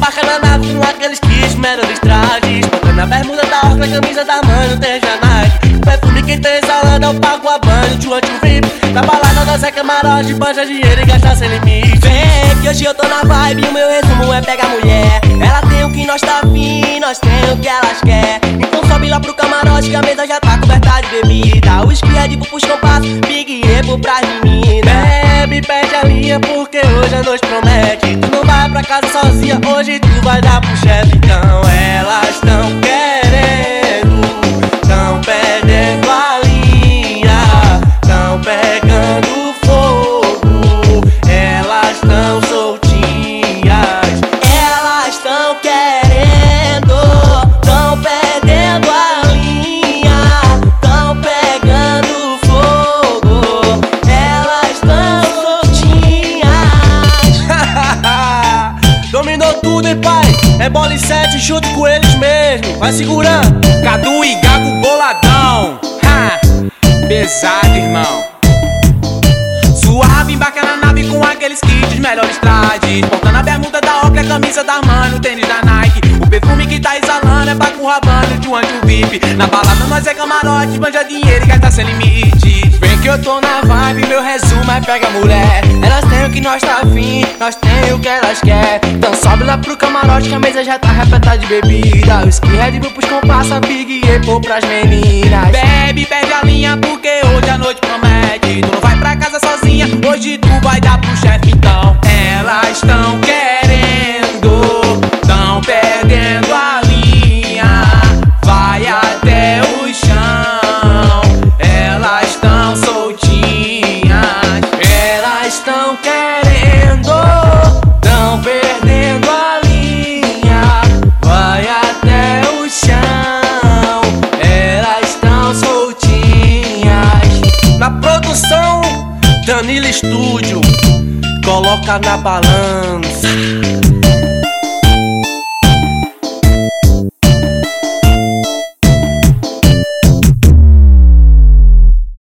embarca na nave com aqueles kits, melhores trajes. Botando a bermuda da Orca, camisa da Mano, tem Nike. O perfume que tá exalando eu pago a banho, tio VIP. Na balada nós é camarote, banja dinheiro e gasta sem limite. Vem que hoje eu tô na vibe, o meu resumo é pegar mulher. Ela tem o que nós tá afim, nós tem o que elas quer. Então sobe lá pro camarote que a mesa já tá coberta de bebida. Whisky, Red Bull pros compassos, Big Epo pras meninas. Bebe, perde a linha porque hoje a noite promete. Tu não vai pra casa sozinha, hoje tu vai dar pro chefe. Então elas tão querendo, tão perdendo a linha, tão pegando fogo, elas tão soltinhas. Elas tão querendo, tão perdendo a linha, tão pegando fogo, elas tão soltinhas. Dominou tudo, hein, pai? É bola e 7 junto com eles mesmo. Vai segurando. Cadu e Gago boladão. Ha! Pesado, irmão. Suave, embarca na nave com aqueles kits, melhores trajes. Portando a bermuda da Orca, a camisa da Mano, tênis da Nike. O perfume que tá exalando é Paco Rabanne, de um VIP. Na balada nós é camarote, banja dinheiro e gasta sem limite. Vem que eu tô na vibe, meu resumo é pega mulher. Elas têm o que nós tá afim, nós tem o que elas quer. Então sobe lá pro camarote que a mesa já tá repleta de bebida. Whisky, Red Bull pros compassa, Big Epo pras meninas. Bebe, perde a linha porque hoje a noite promete. Tu não vai pra casa sozinha, hoje tu vai dar pro chefe. Então elas tão querendo, tão perdendo a linha, vai até o chão. Elas tão soltinhas, elas tão querendo, tão perdendo a linha, vai até o chão. Elas tão soltinhas. Na produção, Danilo Estúdio, coloca na balança.